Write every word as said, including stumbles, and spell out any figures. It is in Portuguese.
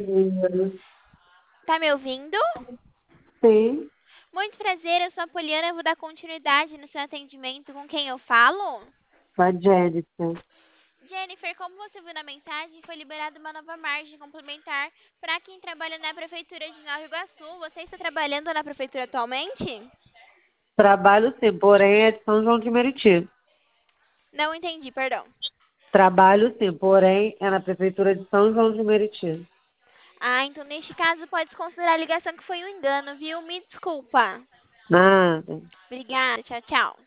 Tá me ouvindo? Sim, Muito prazer, eu sou a Poliana, eu vou dar continuidade no seu atendimento. Com quem eu falo? com a Jennifer. Jennifer, como você viu na mensagem, foi liberada uma nova margem complementar para quem trabalha na Prefeitura de Nova Iguaçu. Você está trabalhando na Prefeitura atualmente? Trabalho sim, porém é de São João de Meriti. Não entendi, perdão. Trabalho sim, porém é na Prefeitura de São João de Meriti. Ah, então neste caso pode considerar a ligação que foi um engano, viu? Me desculpa. Nada. Obrigada, tchau, tchau.